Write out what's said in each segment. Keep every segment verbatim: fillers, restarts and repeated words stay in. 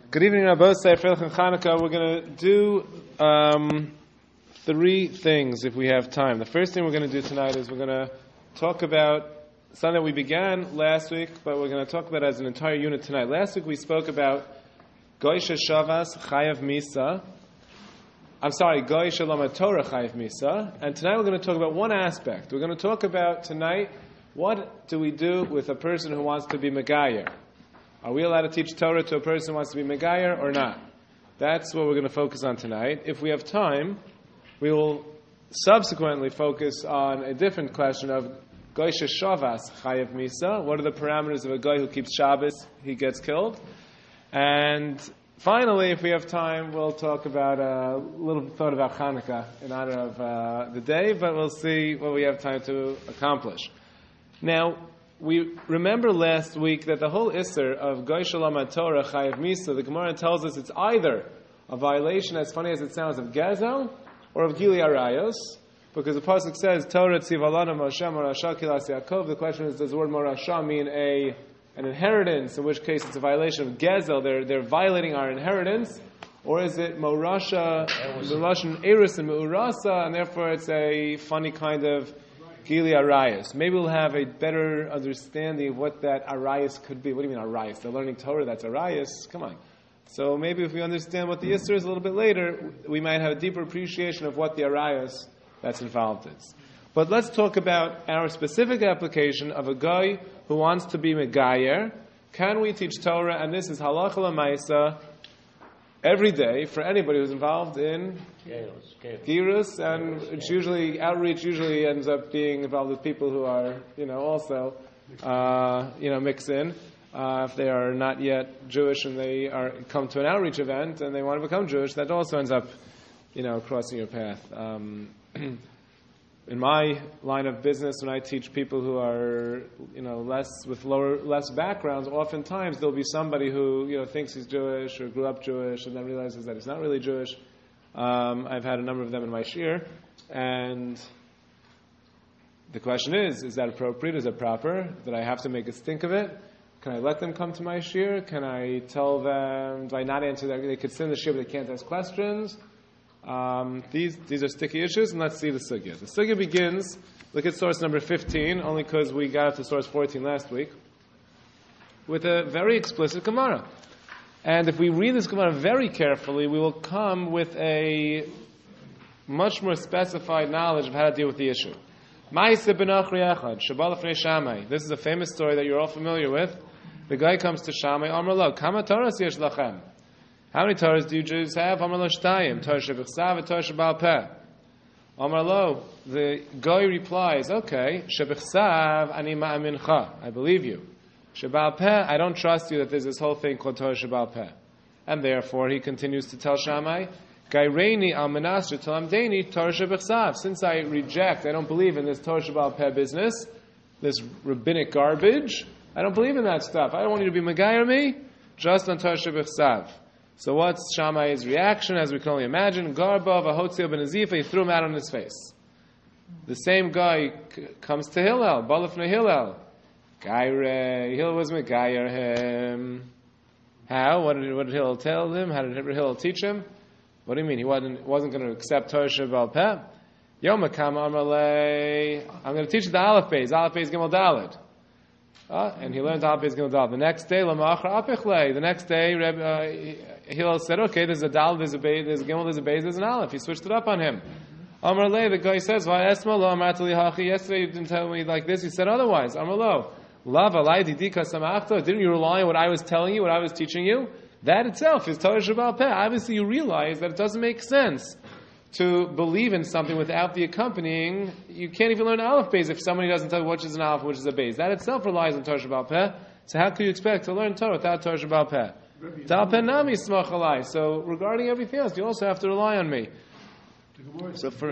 Good evening, Rabbi Seif and Chanukah. We're going to do um, three things if we have time. The first thing we're going to do tonight is we're going to talk about something that we began last week, but we're going to talk about it as an entire unit tonight. Last week we spoke about Goy Shavas Chayav Misa. I'm sorry, Goy Shalom Torah Chayav Misa. And tonight we're going to talk about one aspect. We're going to talk about tonight what do we do with a person who wants to be Megayer. Are we allowed to teach Torah to a person who wants to be Megayer or not? That's what we're going to focus on tonight. If we have time, we will subsequently focus on a different question of Goy Shavas Chayav Misa. What are the parameters of a guy who keeps Shabbos? He gets killed. And finally, if we have time, we'll talk about a little thought about Chanukah in honor of uh, the day, but we'll see what we have time to accomplish. Now, we remember last week that the whole Isser of Goy Shalom Torah Chayav Misa, the Gemara tells us it's either a violation, as funny as it sounds, of Gezel or of Gili Arayos, because the pasuk says Torah Tziv Alana Moshe Morasha Kilas Yaakov. The question is, does the word Morasha mean a an inheritance? In which case, it's a violation of Gezel. They're they're violating our inheritance, or is it Morasha, Morasha Eris and Meurasa, and therefore it's a funny kind of Gili Arayos. Maybe we'll have a better understanding of what that Arayos could be. What do you mean Arayos? They're learning Torah, that's Arayos? Come on. So maybe if we understand what the Yisr is a little bit later, we might have a deeper appreciation of what the Arayos that's involved is. But let's talk about our specific application of a guy who wants to be Megayer. Can we teach Torah? And this is Halacha L'Maisa every day for anybody who's involved in Girus, and it's usually, outreach usually ends up being involved with people who are, you know, also, uh, you know, mix in. Uh, if they are not yet Jewish and they are come to an outreach event and they want to become Jewish, that also ends up, you know, crossing your path. Um, in my line of business, when I teach people who are, you know, less with lower, less backgrounds, oftentimes there'll be somebody who, you know, thinks he's Jewish or grew up Jewish and then realizes that he's not really Jewish. Um, I've had a number of them in my shir, and the question is, is that appropriate? Is it proper? Did I have to make a stink of it? Can I let them come to my shir? Can I tell them, do I not answer that? They could sit in the shir, but they can't ask questions. Um, these these are sticky issues, and let's see the sugya. The sugya begins, look at source number fifteen, only because we got up to source fourteen last week, with a very explicit Gemara. And if we read this Gemara very carefully, we will come with a much more specified knowledge of how to deal with the issue. This is a famous story that you're all familiar with. The guy comes to Shammai, Amar lo, Kama Torahs yesh lachem? How many Torahs do you Jews have? Amar lo shtayim, Torah shebichsav and Torah shebal peh. Amar lo, the guy replies, okay, shebichsav ani ma'amincha, I believe you. Shebal peh, I don't trust you that there's this whole thing called Torah shebal peh. And therefore, he continues to tell Shammai, Gaireini al menasr talamdeni Torah shebichsav. Since I reject, I don't believe in this Torah shebal peh business, this rabbinic garbage, I don't believe in that stuff. I don't want you to be Megayer me, just on Torah shebichsav. So what's Shammai's reaction? As we can only imagine, Garba v'hotzil ben Azifa, he threw him out on his face. The same guy c- comes to Hillel, Balafne Hillel. Gaire, Hillel was Megayer him. How? What did, what did Hillel tell him? How did Hillel teach him? What do you mean? He wasn't, wasn't going to accept Torah Shebal Peh? Yom HaKam Amalei, I'm going to teach you the Aleph Beis, Aleph Beis Gimel Daled. Uh, and he learned Aleph Beis Gimel Daled. The next day, Lamachar Apichlei. The next day, Reb, uh, Hillel said, okay, there's a Daled, there's a Beis, there's a Gimel, there's a Beis, there's an Aleph. He switched it up on him. Amar Lei, the guy says, yesterday you didn't tell me like this, you said otherwise. Amar Lo, didn't you rely on what I was telling you, what I was teaching you? That itself is Torah Shebal Peh. Obviously you realize that it doesn't make sense to believe in something without the accompanying. You can't even learn Aleph Beis if somebody doesn't tell you which is an Aleph and which is a Beis. That itself relies on Torah Shebal Peh. So how could you expect to learn Torah without Torah Shebal Peh? Dal Peh Nami Smach Alai. So regarding everything else, you also have to rely on me. So for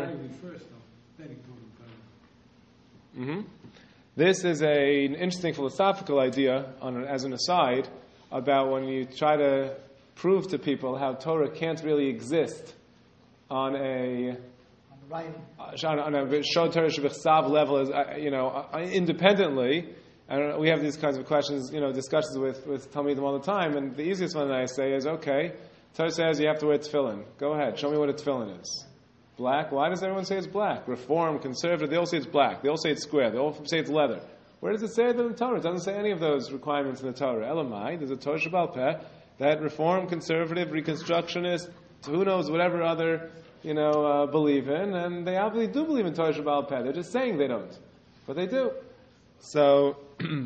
mm-hmm. This is a, an interesting philosophical idea, on, as an aside, about when you try to prove to people how Torah can't really exist on a on a Shon Torah Shebichsav level, as uh, you know, uh, independently. And we have these kinds of questions, you know, discussions with, with Talmidim all the time, and the easiest one that I say is, okay, Torah says you have to wear tefillin. Go ahead, show me what a tefillin is. Black? Why does everyone say it's black? Reform, conservative, they all say it's black. They all say it's square. They all say it's leather. Where does it say that in the Torah? It doesn't say any of those requirements in the Torah. Elamai, there's a Torah Shebal Peh, that reform, conservative, reconstructionist, who knows, whatever other, you know, uh, believe in, and they obviously do believe in Torah Shebal Peh. They're just saying they don't. But they do. So,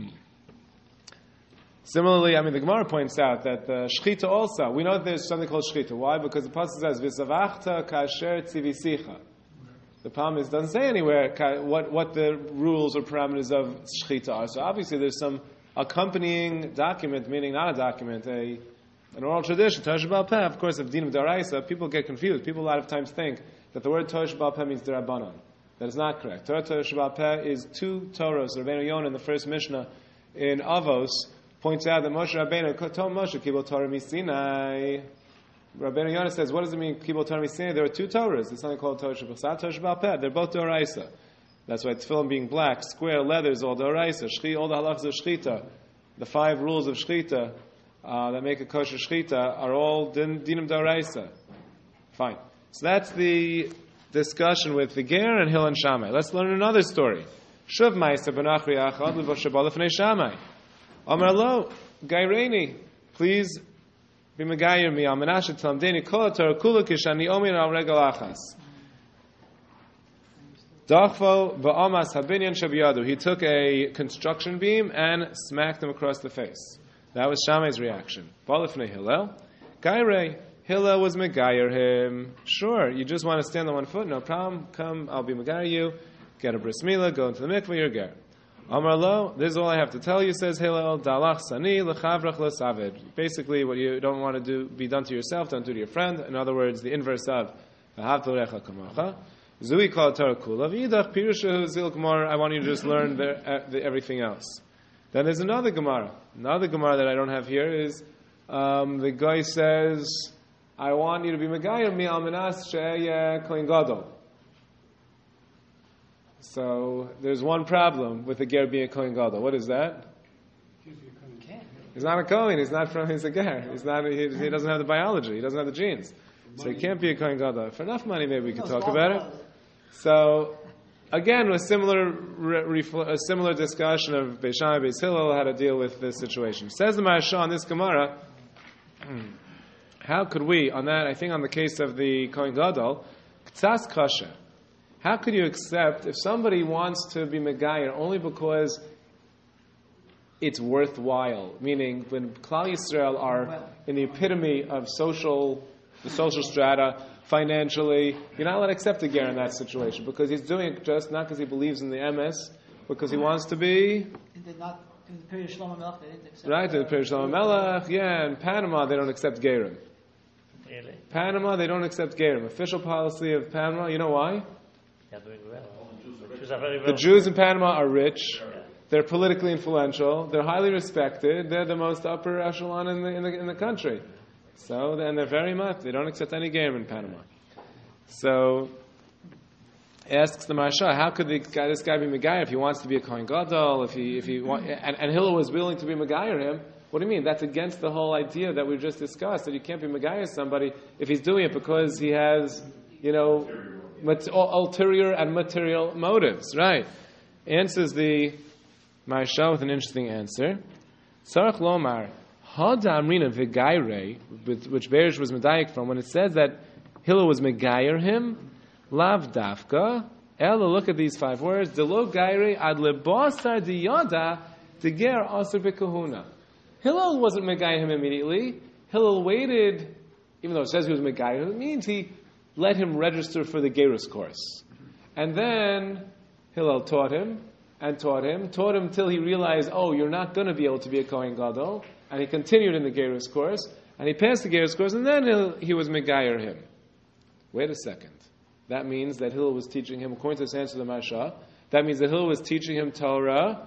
similarly, I mean, the Gemara points out that the Shechita also, we know that there's something called Shechita. Why? Because the Pasuk says, V'savachta kasher tzivisicha. The problem is, it doesn't say anywhere what, what the rules or parameters of Shechita are. So obviously there's some accompanying document, meaning not a document, a an oral tradition, Torah Shebal Peh. Of course, of Dinim D'Oraisa, people get confused. People a lot of times think that the word Torah Shebal Peh means D'Rabbanan. That is not correct. Torah Torah Shebal Peh is two Torahs. Rabbeinu Yonah in the first Mishnah in Avos points out that Moshe Rabbeinu told Moshe Kibul Torah Misinai. Rabbeinu Yonah says, what does it mean Kibul Torah Misinai? There are two Torahs. There's something called Torah Shebal Peh, Torah Shebal Peh. They're both D'Oraisa. That's why tefillin being black, square, leather is all D'Oraisa. Shchi, all the halachas of Shechita, the five rules of Shechita uh, that make a kosher Shechita are all din, Dinim D'Oraisa. Fine. So that's the discussion with the Ger and Hillel and Shammai. Let's learn another story. Shuv Ma'aser B'Nachri Achad L'Voshabal L'Fnei Shammai. Amar Lo, Gaireni, please be Megayer mi Al Menashe Tlamdeni Kol HaTorah Kula Kishani Omer Al Regal Achas. Dachvo Ba'amas Habinyan Shabiyadu. He took a construction beam and smacked him across the face. That was Shammai's reaction. Balifnei Hillel. Gairei. Hillel was Megayer him. Sure, you just want to stand on one foot, no problem. Come, I'll be Megayer you. Get a bris milah, go into the mikveh, you're ger. Amar Lo, this is all I have to tell you, says Hillel. Dalach sani lechavrach lesavid. Basically, what you don't want to do, be done to yourself, don't do to your friend. In other words, the inverse of v'havta l'recha kamacha. Zui kol Torah kula v'idach pirusha zil gemara. I want you to just learn the, uh, the, everything else. Then there's another Gemara. Another Gemara that I don't have here is um, the guy says, I want you to be Megayer mi al menas she'eh kohen gadol. So there's one problem with the ger being a kohen gadol. What is that? He's not a kohen. He's not from. He's a ger. He's not. He, he doesn't have the biology. He doesn't have the genes. So he can't be a kohen gadol. For enough money, maybe we can talk about it. So again, a similar re, a similar discussion of Beis Shammai, Beis Hillel, how to deal with this situation. Says the Maharsha on this Gemara. How could we, on that, I think on the case of the Kohen Gadol, K'tzas Kasha, how could you accept, if somebody wants to be Megayer only because it's worthwhile, meaning when Klal Yisrael are in the epitome of social, the social strata, financially, you're not allowed to accept a ger in that situation, because he's doing it just not because he believes in the M S, because he wants to be... Not in the period of Shlomo Melech, they didn't accept. Right, in the period of Shlomo Melech, yeah, in Panama they don't accept gerim. Really? Panama, they don't accept gerim. Official policy of Panama, you know why? They're doing well. Jews are very well. The Jews in Panama are rich. They're politically influential. They're highly respected. They're the most upper echelon in the in the, in the country. So, and they're very much. They don't accept any gerim in Panama. So, asks the Maharsha, how could the guy, this guy be Megayer if he wants to be a Kohen Gadol? If he if he want, and, and Hillel was willing to be Megayer him. What do you mean? That's against the whole idea that we just discussed, that you can't be Megayer somebody if he's doing it because he has, you know, mat- ulterior and material motives, right? Answers the Maharsha with an interesting answer. Sarach Lomar, Hadamrina V'Gaire, which Berish was medayik from, when it says that Hillel was Megayer him, Lav Dafka, Ella, look at these five words, Delo Gaire ad lebasar diyada deger aser b'kahuna. Hillel wasn't Megayer him immediately. Hillel waited, even though it says he was Megayer him, it means he let him register for the Gerus course. And then Hillel taught him, and taught him, taught him till he realized, oh, you're not going to be able to be a Kohen Gadol. And he continued in the Gerus course, and he passed the Gerus course, and then he, he was Megayer him. Wait a second. That means that Hillel was teaching him, according to this answer to the Maharsha, that means that Hillel was teaching him Torah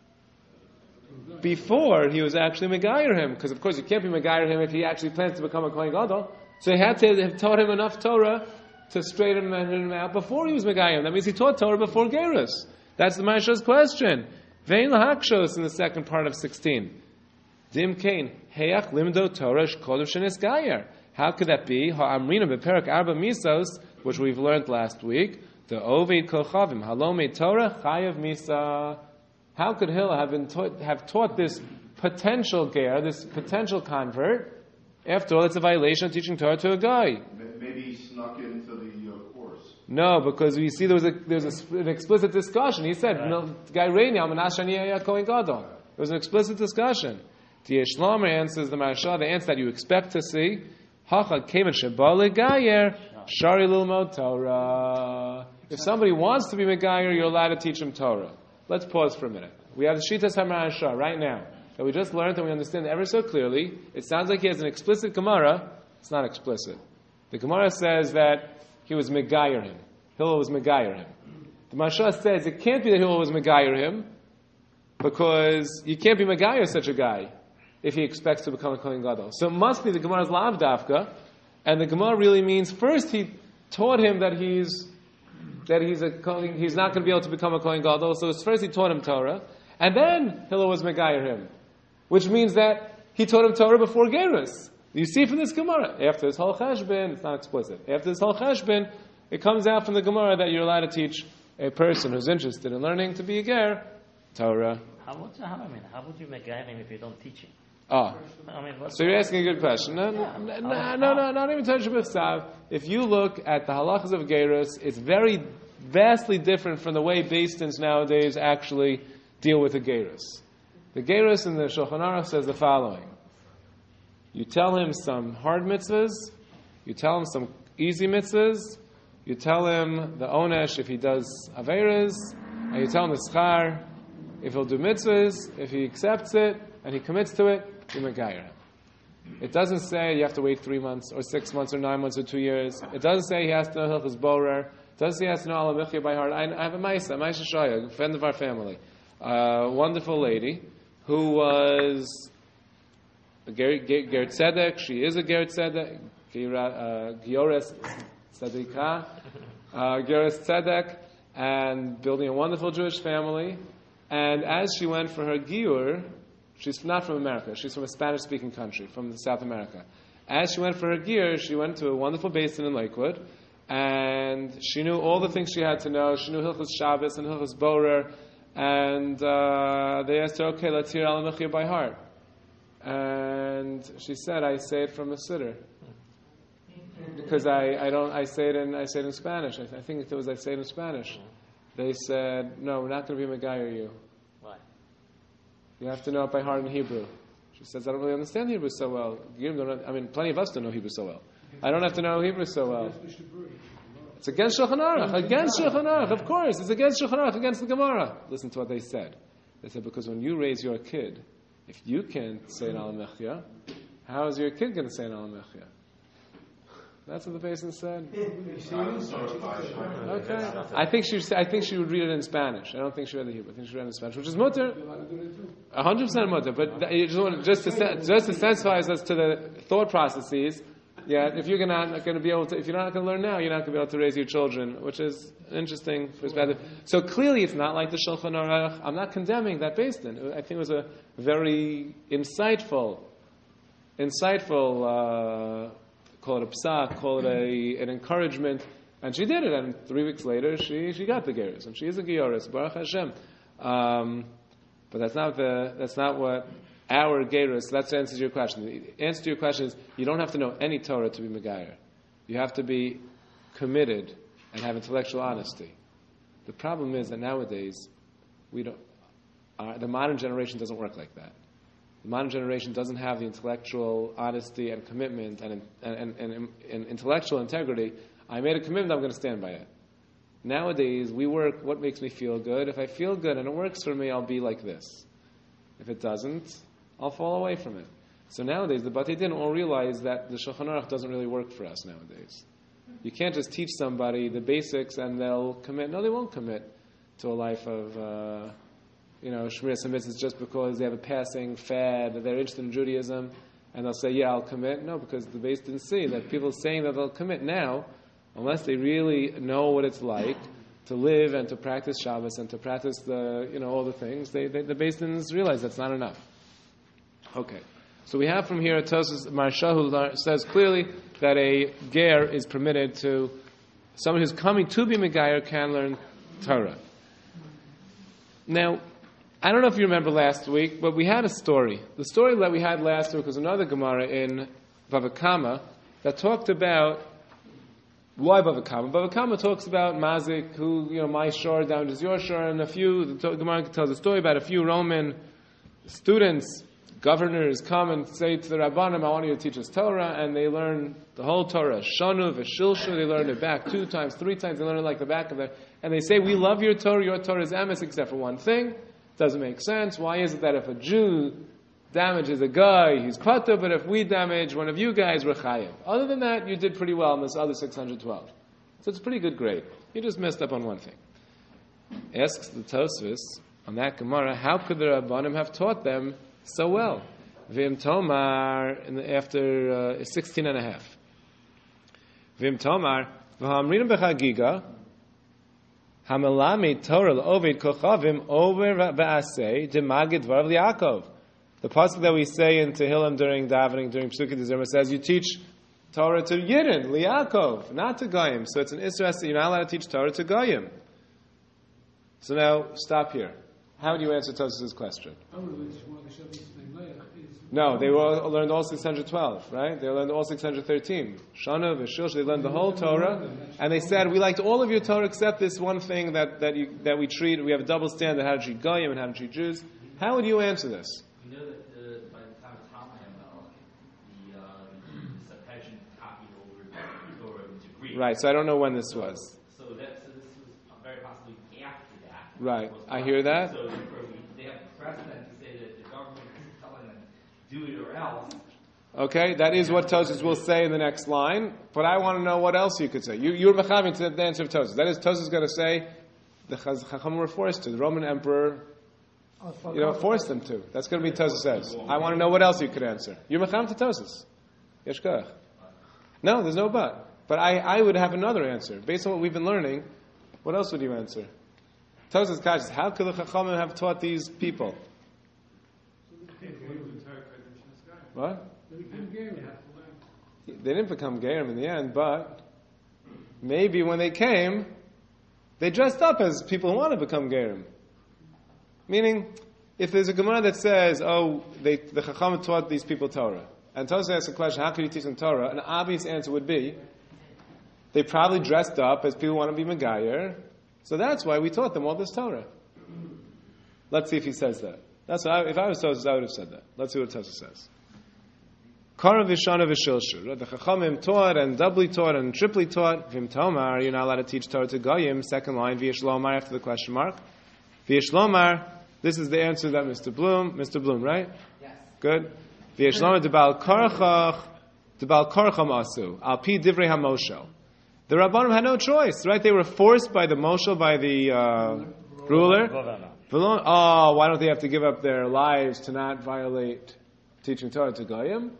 before he was actually Megayer him. Because, of course, you can't be Megayer him if he actually plans to become a Kohen Gadol. So he had to have taught him enough Torah to straighten him out before he was Megayer him. That means he taught Torah before Gerus. That's the Maharsha's question. Vein lahakshos in the second part of sixteen. Dim kain heyach limdo Torah shkodem shenis gayer. How could that be? Ha'amrina beperak arba misos, which we've learned last week. The ovid kochavim halomei Torah chayav misa. How could Hillel have been taught, have taught this potential ger, this potential convert? After all, it's a violation of teaching Torah to a guy. Maybe he snuck into the uh, course. No, because we see there was a there's a, an explicit discussion. He said, "No, guy Reini, I'm an Ashani Kohen Gadol." There was an explicit discussion. The Yeshlomer answers the Maharsha, the answer that you expect to see. Hachad Kemen Shebale Gayer Shari Lilmod Torah. If somebody wants to be Megayer, you're allowed to teach him Torah. Let's pause for a minute. We have the Shitas HaMaharsha right now that we just learned and we understand ever so clearly. It sounds like he has an explicit Gemara. It's not explicit. The Gemara says that he was Megayer him. Hillel was Megayer him. The Maharsha says it can't be that Hillel was Megayer him because you can't be Megayer such a guy if he expects to become a Kohen Gadol. So it must be the Gemara's Lav Dafka, and the Gemara really means first he taught him that he's that he's a Kohen, he's not going to be able to become a Kohen Gadol. So first he taught him Torah, and then Hillel was Megayer him, which means that he taught him Torah before Gerus. You see from this Gemara, after this whole Cheshbon, it's not explicit. After this whole Cheshbon, it comes out from the Gemara that you're allowed to teach a person who's interested in learning to be a ger Torah. How would you, how, I mean, how would you make him if you don't teach him? Oh, I mean, so you're asking a good question. No, no, no, no, no, no, not even Torah Shabbat. If you look at the halachas of gerus, it's very vastly different from the way Beis Dins nowadays actually deal with the gerus. The gerus in the Shulchan Aruch says the following. You tell him some hard mitzvahs, you tell him some easy mitzvahs, you tell him the onesh if he does averas, and you tell him the schar if he'll do mitzvahs, if he accepts it, and he commits to it, you megayer him. It doesn't say you have to wait three months, or six months, or nine months, or two years. It doesn't say he has to know Hilchos Borer. It doesn't say he has to know Alam Michya by heart. I, I have a Maisa, Maisa Shaya, a friend of our family, a wonderful lady, who was a Ger, Ger, Ger Tzedek. She is a Ger Tzedek, Giores Tzedekah, Geras Tzedek, and building a wonderful Jewish family. And as she went for her Giur, she's not from America, she's from a Spanish-speaking country, from South America. As she went for her Giur, she went to a wonderful basin in Lakewood, and she knew all the things she had to know. She knew Hilchos Shabbos and Hilchos Borer, and uh, they asked her, okay, let's hear Alam Michya by heart. And she said, I say it from a siddur. Because I, I don't I say it in I say it in Spanish. I, I think it was I say it in Spanish. They said, no, we're not going to be Megayer you. Why? You have to know it by heart in Hebrew. She says, I don't really understand Hebrew so well. You don't, I mean, plenty of us don't know Hebrew so well. I don't have to know Hebrew so well. It's against Shulchan Aruch. Against Shulchan Aruch, of course. It's against Shulchan Aruch, against the Gemara. Listen to what they said. They said, because when you raise your kid, if you can't say an Alam Michya, how is your kid going to say an Alam Michya? That's what the basin said. Okay, I think she. I think she would read it in Spanish. I don't think she read the Hebrew. I think she read it in Spanish, which is mutter, a hundred percent mutter. But that, you just want just to just to sensitize us to the thought processes. Yeah, if you're not going to be able to, if you're not going to learn now, you're not going to be able to raise your children, which is an interesting perspective. So clearly, it's not like the Shulchan Aruch. I'm not condemning that basin. I think it was a very insightful, insightful. Uh, Call it a psak, call it a, an encouragement, and she did it. And three weeks later, she, she got the gerus, and she is a georis, Baruch Hashem. Um, but that's not the that's not what our gerus. That's the answer to your question. The answer to your question is you don't have to know any Torah to be megayer. You have to be committed and have intellectual honesty. The problem is that nowadays we don't. Our, the modern generation doesn't work like that. The modern generation doesn't have the intellectual honesty and commitment and, and, and, and, and intellectual integrity. I made a commitment, I'm going to stand by it. Nowadays, we work what makes me feel good. If I feel good and it works for me, I'll be like this. If it doesn't, I'll fall away from it. So nowadays, the Batei Din all realize that the Shulchan Aruch doesn't really work for us nowadays. You can't just teach somebody the basics and they'll commit. No, they won't commit to a life of... Uh, you know, Shmiras HaMitzvahs just because they have a passing fad, they're interested in Judaism, and they'll say, yeah, I'll commit. No, because the base didn't see that people saying that they'll commit now, unless they really know what it's like, to live and to practice Shabbos and to practice the, you know, all the things, they, they, the Beis Dins realize that's not enough. Okay. So we have from here a Tosfos Maharsha who says clearly that a ger is permitted to, someone who's coming to be Megayer can learn Torah. Now, I don't know if you remember last week, but we had a story. The story that we had last week was another Gemara in Bava Kama that talked about why Bava Kama. Bava Kama talks about Mazik, who, you know, my shore down to your shore, and a few, the Gemara tells a story about a few Roman students, governors come and say to the Rabbanim, I want you to teach us Torah, and they learn the whole Torah, Shanu, Veshilshu, they learn it back two times, three times, they learn it like the back of their, and they say, we love your Torah, your Torah is emes, except for one thing. Doesn't make sense. Why is it that if a Jew damages a guy, he's pata, but if we damage one of you guys, we're chayiv? Other than that, you did pretty well in this other six hundred twelve. So it's a pretty good grade. You just messed up on one thing. Asks the Tosfos on that Gemara, how could the Rabbanim have taught them so well? Vim Tomar, in the, after uh, sixteen and a half. Vim Tomar, v'hamrinim b'chagiga, hamelami Torah l'ovid kochavim over v'aseh demagid dvar v'Yaakov. The pasuk that we say in Tehillim during davening, during Pesukei Dezerah, says you teach Torah to Yidden, Liakov, not to Goyim. So it's an Isra that you're not allowed to teach Torah to Goyim. So now, stop here. How do you answer Tosfos' question? No, they all learned all six hundred twelve, right? They learned all six hundred thirteen. Shana, Veshilsh, they learned the whole Torah, and they said, we liked all of your Torah except this one thing that, that, you, that we treat, we have a double standard, how to treat Goyim and how to treat Jews. How would you answer this? We know that uh, by the time of Talmud, the, uh, the Septuagint copied over the Torah into Greek. Right, so I don't know when this was. So, that, so this was very possibly after that. Right, I hear that. So they have precedent to say that the government is telling them do it or else. Okay, that is what Tosfos will say in the next line, but I want to know what else you could say. You, you're mechavim to the answer of Tosfos. That is, Tosfos is going to say the Chacham were forced to. The Roman emperor, you know, forced them to. That's going to be Tosfos says. I want to know what else you could answer. You're mechavim to Tosfos. Yeshkach. No, there's no but. But I, I would have another answer. Based on what we've been learning, what else would you answer? Tosfos Kashas, how could the Chachamim have taught these people? What? They didn't become Gerim in the end, but maybe when they came, they dressed up as people who want to become Gerim. Meaning, if there's a Gemara that says, oh, they, the Chacham taught these people Torah, and Tosfos asks a question, how could you teach them Torah? An obvious answer would be, they probably dressed up as people who want to be Megayer, so that's why we taught them all this Torah. Let's see if he says that. That's what I, if I was Tosfos, I would have said that. Let's see what Tosfos says. Karam v'shana v'shilshu. The Chachamim taught and doubly taught and triply taught. Vim Tomar, you're not allowed to teach Torah to Goyim. Second line, V'yishlomar after the question mark. V'yishlomar, this is the answer that Mister Bloom, Mister Bloom, right? Yes. Good. V'yishlomar debal karchach, debal karcham asu, al pi divrei ha-moshel. The Rabbanim had no choice, right? They were forced by the moshel, by the uh, ruler. Oh, why don't they have to give up their lives to not violate teaching Torah to Goyim?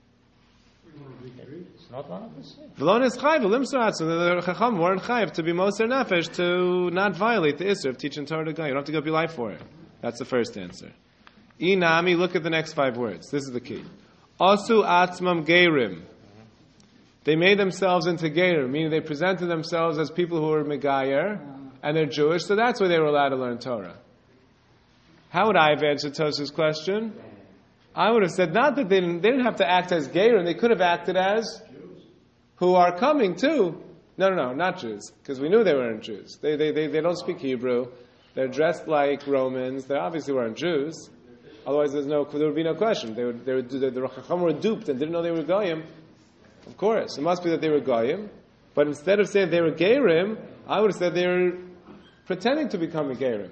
It's not one of the six. V'lon is chayv, v'lim saratzu. The Chacham weren't chayv to be moser nefesh, to not violate the Isser of teaching Torah to Goyim. You don't have to give up your life for it. That's the first answer. Inami, look at the next five words. This is the key. Asu atzmam geirim. They made themselves into geirim, meaning they presented themselves as people who were Megayer, and they're Jewish, so that's why they were allowed to learn Torah. How would I have answered Tosfos' question? I would have said not that they didn't, they didn't have to act as geirim, they could have acted as Jews who are coming too. No, no, no, not Jews, because we knew they weren't Jews. They, they, they, they don't speak Hebrew. They're dressed like Romans. They obviously weren't Jews. Otherwise, there's no, there would be no question. They would, they would, the, the Chacham were duped and didn't know they were Goyim. Of course, it must be that they were Goyim. But instead of saying they were Geirim, I would have said they were pretending to become a Geirim.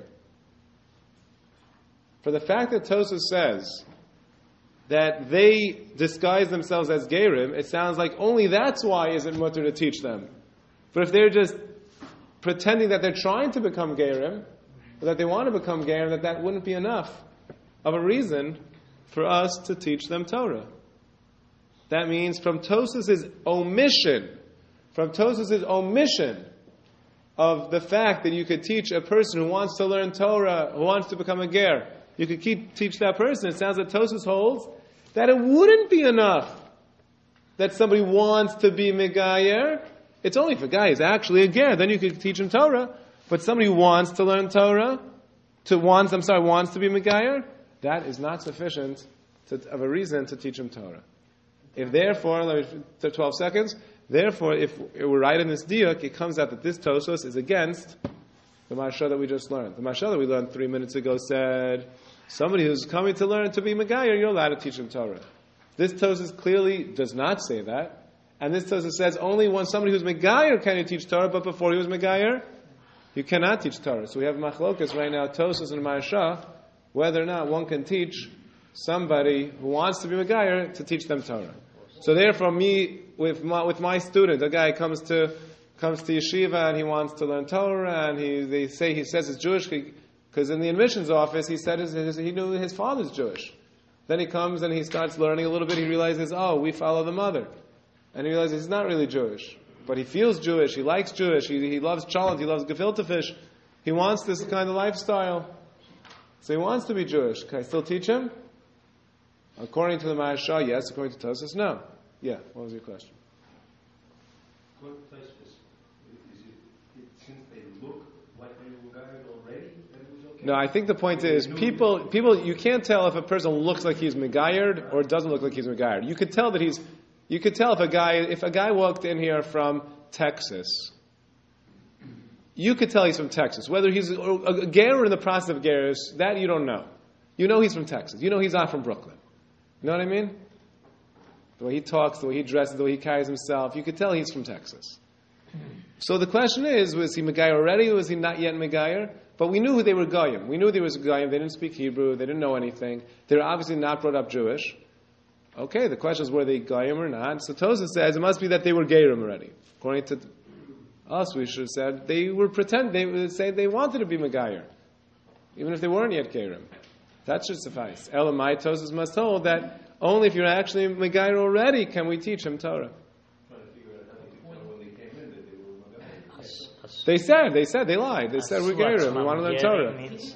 For the fact that Tosfos says that they disguise themselves as Geirim, it sounds like only that's why is it mutter to teach them. But if they're just pretending that they're trying to become Geirim, or that they want to become Geirim, that that wouldn't be enough of a reason for us to teach them Torah. That means from Tosfos' omission, from Tosfos' omission of the fact that you could teach a person who wants to learn Torah, who wants to become a ger, you could keep, teach that person. It sounds like Tosfos holds that it wouldn't be enough that somebody wants to be megayer. It's only if a guy is actually a ger, then you could teach him Torah. But somebody who wants to learn Torah, to wants, I'm sorry, wants to be megayer, that is not sufficient to, of a reason to teach him Torah. If therefore, let me, to twelve seconds, therefore, if we're right in this diuk, it comes out that this Tosfos is against the Marsha that we just learned. The Marsha that we learned three minutes ago said, somebody who's coming to learn to be Megayer, you're allowed to teach him Torah. This Tosfos clearly does not say that. And this Tosfos says only when somebody who's Megayer can you teach Torah, but before he was Megayer, you cannot teach Torah. So we have Machlokas right now, Tosfos and Marsha, whether or not one can teach somebody who wants to be Megayer to teach them Torah. So therefore, me, with my, with my student, a guy comes to comes to yeshiva and he wants to learn Torah, and he they say he says he's Jewish because in the admissions office he said his, his, he knew his father's Jewish. Then he comes and he starts learning a little bit. He realizes, oh, we follow the mother, and he realizes he's not really Jewish, but he feels Jewish. He likes Jewish. He, he loves cholent. He loves gefilte fish. He wants this kind of lifestyle, so he wants to be Jewish. Can I still teach him? According to the Maharsha, yes. According to Tosfos, no. Yeah. What was your question? No, I think the point is people. People, you can't tell if a person looks like he's megayered or doesn't look like he's megayered. You could tell that he's. You could tell if a guy, if a guy walked in here from Texas, you could tell he's from Texas. Whether he's a, a ger or in the process of gerus, that you don't know. You know he's from Texas. You know he's not from Brooklyn. You know what I mean? The way he talks, the way he dresses, the way he carries himself, you could tell he's from Texas. So the question is, was he Megayer already or was he not yet Megayer? But we knew who they were Goyim. We knew they was Goyim. They didn't speak Hebrew. They didn't know anything. They were obviously not brought up Jewish. Okay, the question is, were they Goyim or not? So Tosfos says it must be that they were Gerim already. According to us, we should have said they were pretend. They would say they wanted to be Megayer, even if they weren't yet Gerim. That should suffice. Elamai Tosfos must hold that only if you're actually Megayer already can we teach him Torah. They said, they said, they lied. They said, we're Gerim, we want to learn Torah.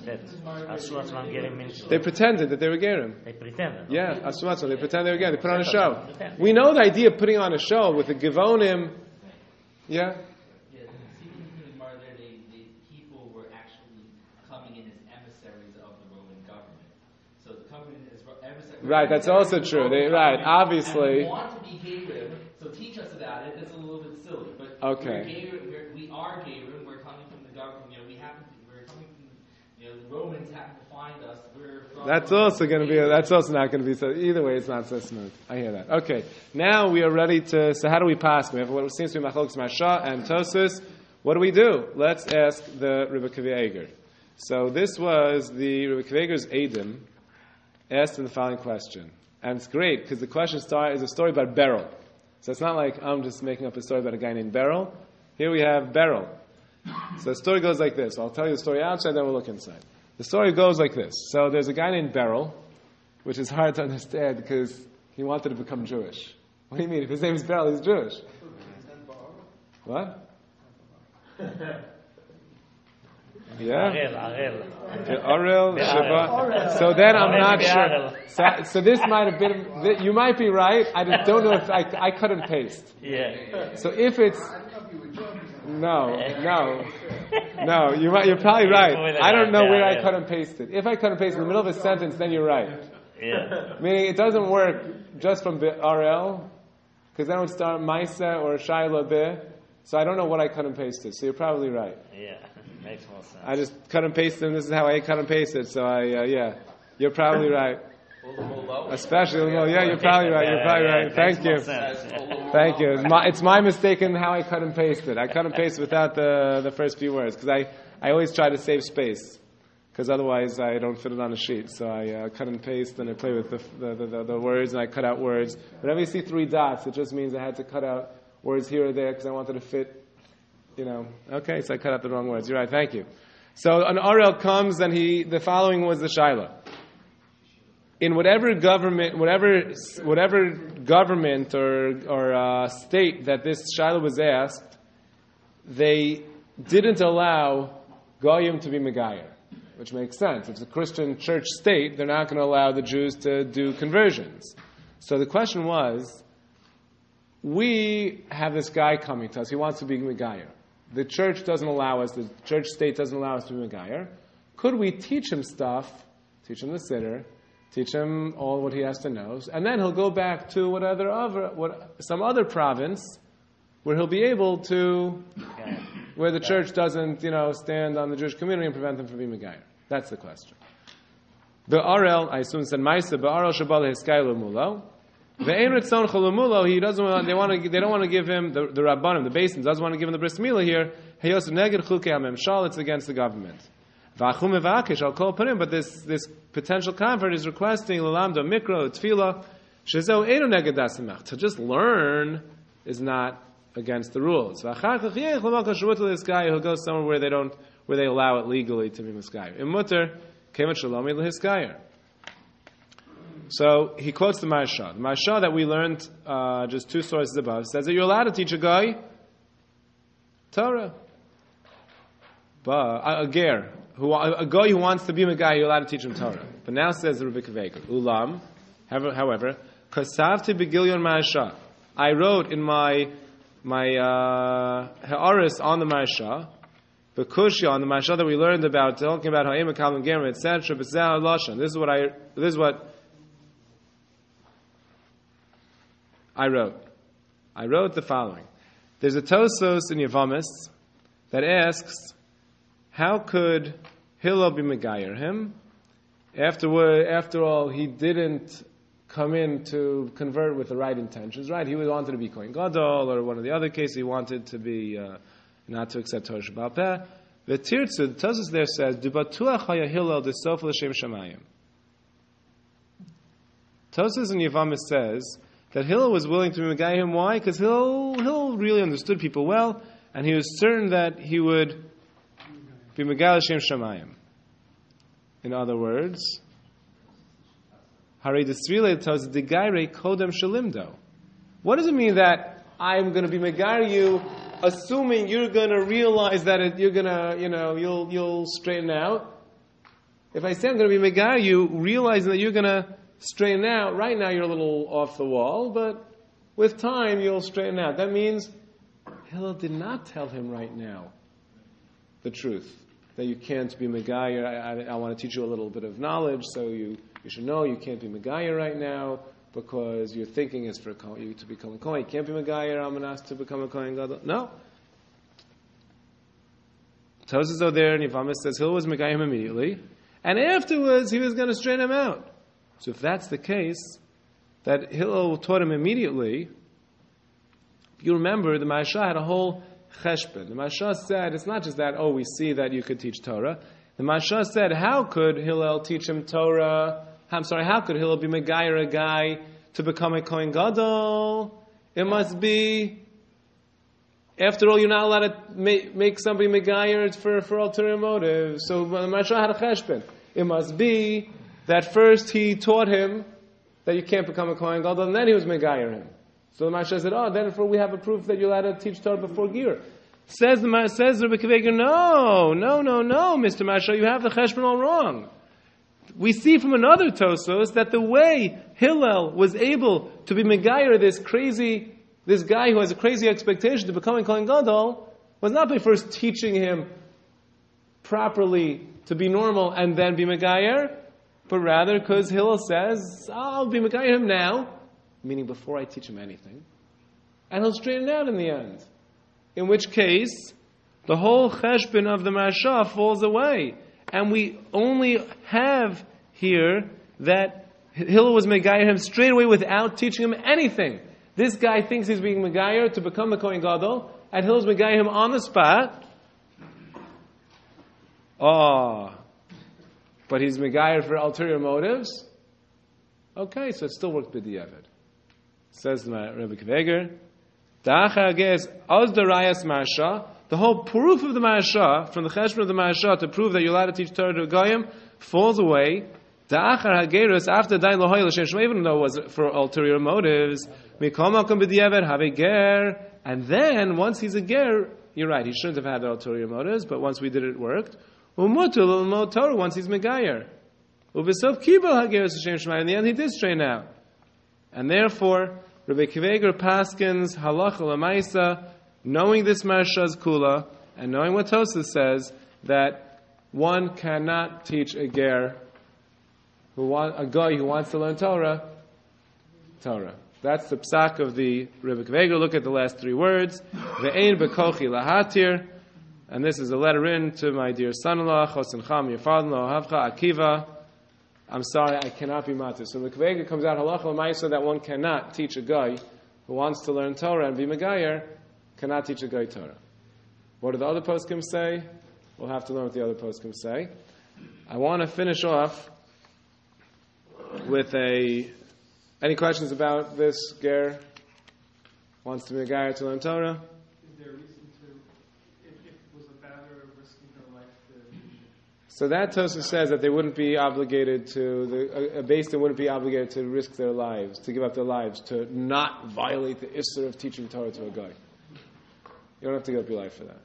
They pretended that they were Gerim. They pretended. Yeah, Asuatzma, they pretended they were Gerim. They put on a show. We know the idea of putting on a show with the Givonim. Yeah? Yeah, even in the Gemara there, they, they, people were actually coming in as emissaries of the Roman government. So the coming in as emissaries. Right, that's also true. They, right, obviously. And we want to be Gerim, so teach us about it. That's a little bit silly. But okay. we're Gerim, we're, we are Gerim, we're coming from the government. You know, we happen to, we're coming from, you know, the Romans happen to find us. We're from That's also going to be, that's also not going to be so, either way it's not so smooth. I hear that. Okay, now we are ready to, so how do we pass? We have what seems to be Machlokes Marsha and Tosfos. What do we do? Let's ask the Rebbe Kiva Eger. So this was the Rebbe Kiva Eger's Eidim asked in the following question. And it's great because the question star is a story about Beryl. So it's not like I'm just making up a story about a guy named Beryl. Here we have Beryl. So the story goes like this. I'll tell you the story outside, then we'll look inside. The story goes like this. So there's a guy named Beryl, which is hard to understand because he wanted to become Jewish. What do you mean? If his name is Beryl, he's Jewish. What? Yeah? Arel, Arel. Arel, Sheba. So then I'm not sure. So, so this might have been, you might be right. I just don't know if I, I cut and paste. Yeah. So if it's, no, no, no, you might, you're probably right. I don't know where I cut and pasted. If I cut and paste in the middle of a sentence, then you're right. Yeah. Meaning it doesn't work just from R L, because then it would start Maisa or Shaila Beh. So I don't know what I cut and pasted. So you're probably right. Yeah, makes more sense. I just cut and pasted, and this is how I cut and pasted. So I, uh, yeah, you're probably right. Especially, well, yeah, you're probably right. You're probably right. Thank you. Thank you. It's my, it's my mistake in how I cut and pasted. I cut and pasted without the the first few words because I, I always try to save space because otherwise I don't fit it on a sheet. So I uh, cut and paste and I play with the the, the the the words and I cut out words. Whenever you see three dots, it just means I had to cut out words here or there because I wanted to fit. You know. Okay, so I cut out the wrong words. You're right. Thank you. So an Ariel comes and he the following was the Shaila. In whatever government, whatever whatever government or or uh, state that this Shiloh was asked, they didn't allow Goyim to be Megayer, which makes sense. If it's a Christian church state, they're not going to allow the Jews to do conversions. So the question was, we have this guy coming to us. He wants to be Megayer. The church doesn't allow us, the church state doesn't allow us to be Megayer. Could we teach him stuff, teach him the Siddur, teach him all what he has to know, and then he'll go back to what other, other what, some other province where he'll be able to, Okay. where the church doesn't, you know, stand on the Jewish community and prevent them from being Megayer. That's the question. The Arel, I assume said Maisa, Ba'arel Shabbat Hiskaylu Mulo. The Ein Ritzon Chalumulo, he doesn't want, they want to, they don't want to give him, the, the Rabbanim, the Basin, doesn't want to give him the Bris Milah here. Heyos Neged Chukei HaMemshal, it's against the government. V'achum evakish al kol panim, but this, this potential convert is requesting L'lamdo Mikro, Tefillah, Shezeu Einu Neged Dasimach. To just learn is not against the rules. V'achar Kach L'mal Kol Shavuot this guy, he'll go somewhere where they don't, where they allow it legally to be Miskayer. In Mutter, Kemet Shalomi L'Hiskayer. So he quotes the Maharsha. The Maharsha that we learned uh, just two sources above says that you're allowed to teach a guy Torah. But a, a ger, who, a, a guy who wants to be a guy, you're allowed to teach him Torah. But now says the Rebbe Kveger, Ulam, however, Kasavti Begilyon Maharsha. I wrote in my my uh, Ha'aris on the Maharsha, Bekushya on the Maharsha that we learned about, talking about Ha'im Kalim Gerim, et cetera. B'zeh Lashon. This is what I. This is what. I wrote. I wrote the following. There's a Tosos in Yavamis that asks, how could Hillel be Megayer him? After, after all, he didn't come in to convert with the right intentions, right? He wanted to be Kohen Gadol, or one of the other cases, he wanted to be, uh, not to accept Torah Sheba'al Peh. The Tirtzu, the Tosos there says, Du batuach haya Hillel d'sof l'shem shamayim. Tosos in Yavamis says, that Hillel was willing to be Megayer him. Why? Because Hillel, Hillel really understood people well, and he was certain that he would be Megayer Shem Shamayim. In other words, Harei Desrile tells the Degaire Kodem Shalimdo. What does it mean that I'm going to be Megayer you, assuming you're going to realize that it, you're going to, you know, you'll you'll straighten out? If I say I'm going to be Megayer you, realizing that you're going to straighten out. Right now you're a little off the wall, but with time you'll straighten out. That means Hillel did not tell him right now the truth, that you can't be Megayer. I, I, I want to teach you a little bit of knowledge, so you, you should know you can't be Megayer right now because your thinking is for you to become a Kohen. You can't be Megayer, I'm asked to become a Kohen Gadol. No. Tosos over there, and Yavamis says Hillel was Megayer him immediately, and afterwards he was going to straighten him out. So if that's the case, that Hillel taught him immediately, you remember the Maharsha had a whole cheshbon. The Maharsha said, it's not just that, oh, we see that you could teach Torah. The Maharsha said, how could Hillel teach him Torah? I'm sorry, how could Hillel be Megayer a guy to become a Kohen Gadol? It must be, after all, you're not allowed to make, make somebody Megayer for, for ulterior motives. So the Maharsha had a cheshbon. It must be that first he taught him that you can't become a Kohen Gadol, and then he was Megayer him. So the Maharsha said, oh, therefore we have a proof that you're allowed to teach Torah before Ger. Says the says Rebbe Kveger, no, no, no, no, Mister Maharsha, you have the cheshbon all wrong. We see from another Tosos that the way Hillel was able to be Megayer this crazy, this guy who has a crazy expectation to become a Kohen Gadol, was not by first teaching him properly to be normal and then be Megayer, but rather because Hillel says, I'll be Megayer him now, meaning before I teach him anything, and he'll straighten out in the end. In which case, the whole cheshbon of the Maharsha falls away. And we only have here that Hillel was Megayer him straight away without teaching him anything. This guy thinks he's being Megayer to become the Kohen Gadol, and Hillel's Megayer him on the spot. Oh, but he's Megayer for ulterior motives. Okay, so it still worked b'diavad. Says the Rebbe Kveger, the whole proof of the Maharsha, from the cheshbon of the Maharsha, to prove that you're allowed to teach Torah to Goyim, falls away. After dain lohoy l'shem shema, even though it was for ulterior motives, mikol makom b'diavad have a ger, and then once he's a ger, you're right, he shouldn't have had the ulterior motives, but once we did it, it worked. Umutul l'lmod Torah, once he's megayer. Ubesof kibel hageres Hashem Shemai, in the end he did straighten out. And therefore, Rabbi Kiveger Paskins halacha l'maisa, knowing this Marsha's kula, and knowing what Tosas says, that one cannot teach a ger, who want, a guy who wants to learn Torah, Torah. That's the psak of the Rebbe Kveger. Look at the last three words. Ve'ein bekochi lahatir. And this is a letter in to my dear son-in-law, Chosen Cham, your father-in-law, Havcha Akiva. I'm sorry, I cannot be matir. So the Kveger comes out halacha l'maisa that one cannot teach a guy who wants to learn Torah and be megayer, cannot teach a guy Torah. What do the other poskim say? We'll have to learn what the other poskim say. I want to finish off with a... Any questions about this ger? Wants to be a guy to learn Torah? Is there a reason to, if, if it was a matter of risking their life to... So that Tosfos says that they wouldn't be obligated to, the, a, a Beis Din wouldn't be obligated to risk their lives, to give up their lives, to not violate the Isser of teaching Torah to a guy. You don't have to give up your life for that.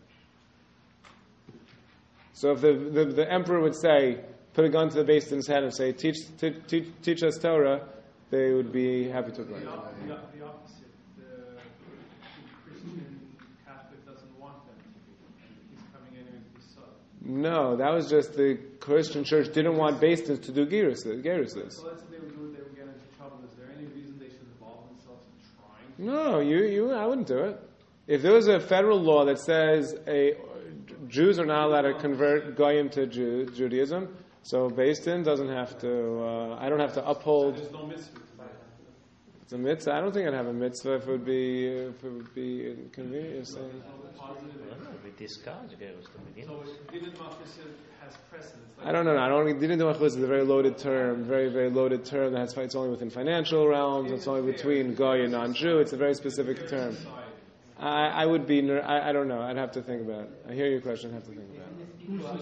So if the, the, the emperor would say, put a gun to the Beis Din's head and say, teach, t- teach, teach us Torah, they would be happy to oblige. The, op- the, op- the opposite. The, the Christian Catholic doesn't want them to be. He's coming in with his son. No, that was just the Christian church didn't want Beis Din to do gerus. So that's what they would do. They would get into trouble. Is there any reason they should involve themselves in trying? No, you, you, I wouldn't do it. If there was a federal law that says a Jews are not allowed to convert goyim to Jew, Judaism, so Beis Din doesn't have to. Uh, I don't have to uphold. There's no mitzvah. It's a mitzvah. I don't think I'd have a mitzvah if it would be if it would be inconvenient. So. We discard gerus to begin. So Didin Machlis has precedence. Like I don't know. I don't. Didn't do is a very loaded term, very very loaded term that has. It's only within financial realms. It's only between goy and non-Jew. It's a very specific term. I, I would be. Ner- I, I don't know. I'd have to think about it. I hear your question. I have to think about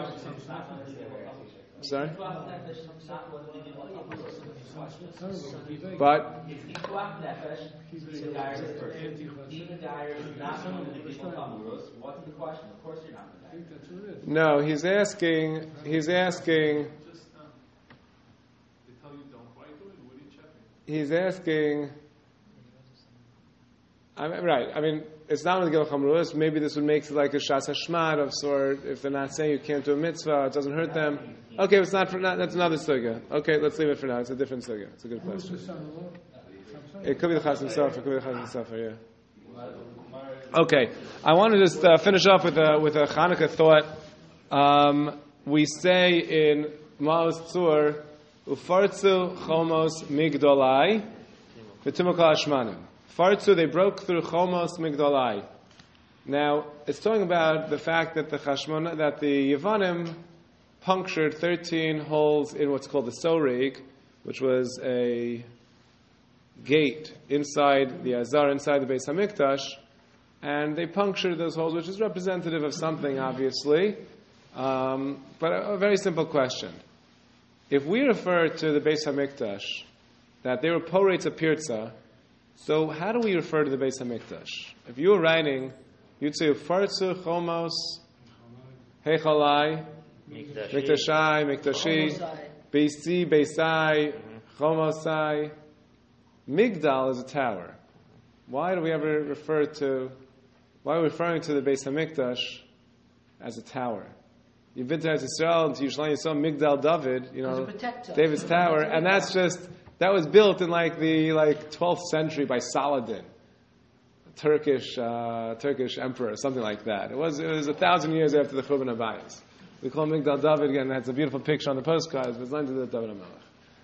it. Sorry. But no, he's asking. He's asking. Just, um, they tell you don't. Why do it? What are you checking? He's asking. I mean, right. I mean, it's not with Gil Chamruas. Maybe this would make it like a Shas Hashmad of sort. If they're not saying you can't do a mitzvah, it doesn't hurt them. Okay, it's not for not, that's another sugya. Okay, let's leave it for now. It's a different sugya. It's a good question. It could be the Chas himself. It could be the Chas himself. Yeah. Okay, I want to just uh, finish off with a with a Hanukkah thought. Um, we say in Maos Tzur, Ufartzu Chomos Migdolai, V'Timukal Ashmanim. Fartzu, they broke through Chomos Migdolai. Now, it's talking about the fact that the Chashmon, that the Yevanim punctured thirteen holes in what's called the Soreg, which was a gate inside the Azar, inside the Beis HaMikdash, and they punctured those holes, which is representative of something, obviously, um, but a, a very simple question. If we refer to the Beis HaMikdash, that they were Poretz Apirza, so how do we refer to the Beis HaMikdash? If you were writing, you'd say, Fartzu, Chomos, Hechalai, Mikdashai, Mikdashi, Beisi, Beisai, Chomosai. Migdal is a tower. Why do we ever refer to, why are we referring to the Beis HaMikdash as a tower? You've been to Eretz Yisrael, to Yerushalayim, you saw Migdal David, you know, David's tower, and that's just, that was built in like the like twelfth century by Saladin, Turkish uh, Turkish emperor, something like that. It was it was a thousand years after the Churban Abayis. We call Migdal David again. That's a beautiful picture on the postcards, but it's not to the David HaMelech.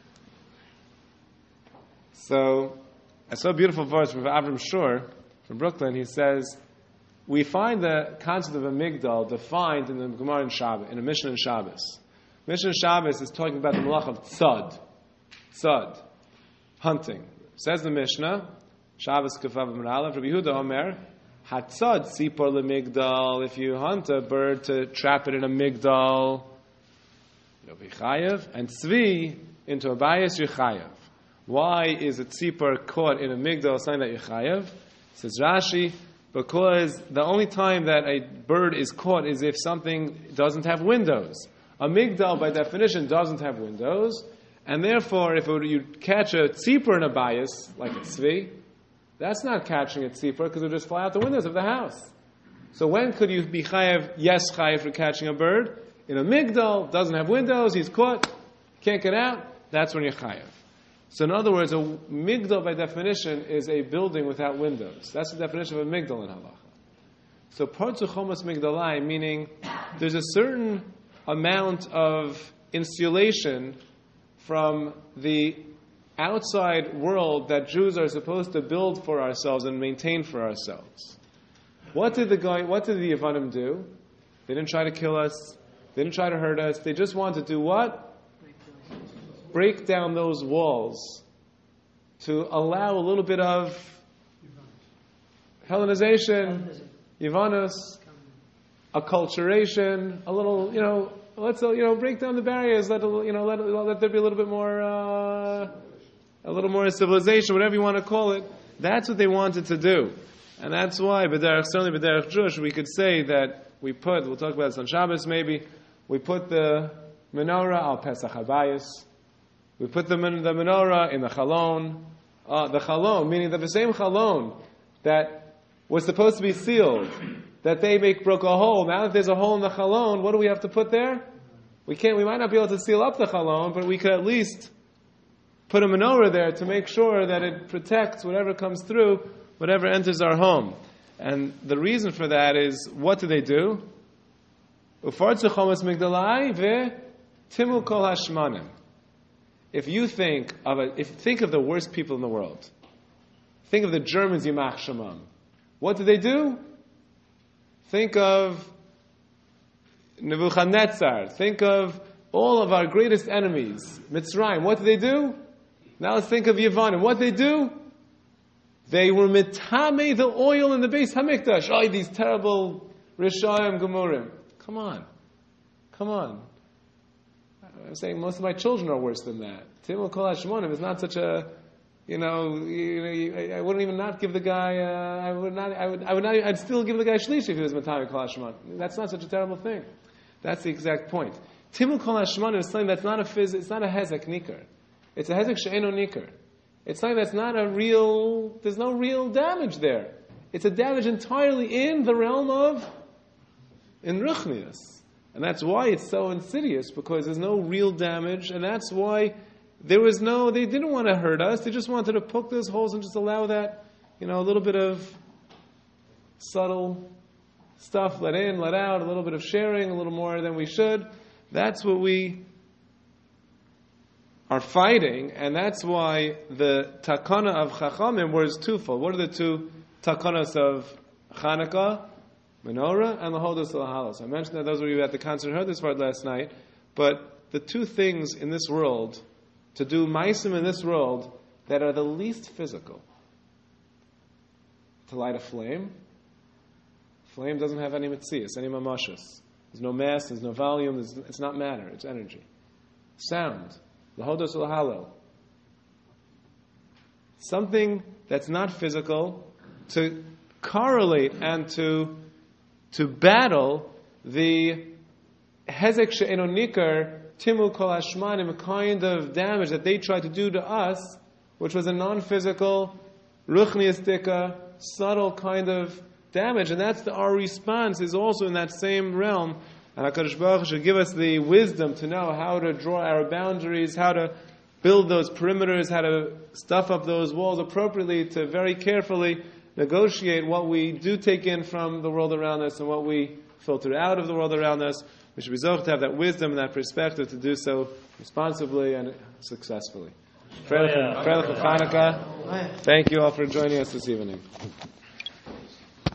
So, I saw a beautiful verse from Avram Shur from Brooklyn. He says, we find the concept of a Migdal defined in the Gemara in Shabbos, in a Mishnah in Shabbos. Mishnah in Shabbos is talking about the Malach of Tzad. Tzad. Hunting. Says the Mishnah, Shabbos Kefav Aleph, Rabbi Yehuda Omer, Hatzad Sipor LeMigdal, if you hunt a bird to trap it in a Migdal, you'll be Chayev, and Tzvi into a bias, you're Chayev. Why is a tzipor caught in a migdal, something that you chayev? Says Rashi, because the only time that a bird is caught is if something doesn't have windows. A migdal, by definition, doesn't have windows, and therefore, if it were, you catch a tzipor in a bias, like a tzvi, that's not catching a tzipor because it would just fly out the windows of the house. So when could you be chayev, yes, chayev for catching a bird? In a migdal, doesn't have windows, he's caught, can't get out, that's when you're chayev. So in other words, a migdal by definition is a building without windows. That's the definition of a migdal in halacha. So parzu chomas migdalai, meaning there's a certain amount of insulation from the outside world that Jews are supposed to build for ourselves and maintain for ourselves. What did the guy, what did the Yevanim do? They didn't try to kill us. They didn't try to hurt us. They just wanted to do what? Break down those walls to allow a little bit of Hellenization, Yevanus, acculturation, a little, you know, let's, you know, break down the barriers, let, you know, let, let there be a little bit more, uh, a little more civilization, whatever you want to call it. That's what they wanted to do. And that's why, b'derech, certainly b'derech Jewish, we could say that we put, we'll talk about this on Shabbos maybe, we put the menorah al Pesach Habayis, we put the, the menorah in the chalon, uh, the chalon, meaning that the same chalon that was supposed to be sealed, that they make broke a hole. Now that there's a hole in the chalon, what do we have to put there? We can't, we might not be able to seal up the chalon, but we could at least put a menorah there to make sure that it protects whatever comes through, whatever enters our home. And the reason for that is, what do they do? Ufartzu chomas migdalai ve timu kol hashmanim. If you think of a, if think of the worst people in the world, think of the Germans, Yimach Shemam. What did they do? Think of Nebuchadnezzar. Think of all of our greatest enemies, Mitzrayim. What did they do? Now let's think of Yevanim. What did they do? They were mitame the oil in the base Hamikdash. Oh, these terrible Rishayim Gemurim. Come on. Come on. I'm saying most of my children are worse than that. Timul Kol Hashmonim is not such a, you know, you know, I wouldn't even not give the guy, uh, I would not, I would, I would not, I'd still give the guy Shlish if he was Matami Kol Hashmonim. That's not such a terrible thing. That's the exact point. Timul Kol Hashmonim is something that's not a phys, it's not a Hezek Nikar. It's a Hezek She'eno Nikar. It's something that's not a real, there's no real damage there. It's a damage entirely in the realm of, in Ruchnius. And that's why it's so insidious, because there's no real damage, and that's why there was no, they didn't want to hurt us, they just wanted to poke those holes and just allow that, you know, a little bit of subtle stuff let in, let out, a little bit of sharing, a little more than we should. That's what we are fighting, and that's why the takana of Chachamim was twofold. What are the two takanas of Chanukah? Menorah and the Hodos Lahalos. I mentioned that those of you at the concert heard this word last night, but the two things in this world, to do maisim in this world, that are the least physical. To light a flame. Flame doesn't have any mitzias, any mamashas. There's no mass, there's no volume, there's, it's not matter, it's energy. Sound. Lahodos Lahalo. Something that's not physical, to correlate and to to battle the Hezek She'eno Nikar, Timul Kol Hashmanim, kind of damage that they tried to do to us, which was a non-physical, ruchniistika, subtle kind of damage. And that's the, our response is also in that same realm. And HaKadosh Baruch Hu should give us the wisdom to know how to draw our boundaries, how to build those perimeters, how to stuff up those walls appropriately, to very carefully negotiate what we do take in from the world around us and what we filter out of the world around us. We should be zocheh to have that wisdom and that perspective to do so responsibly and successfully. Thank you all for joining us this evening.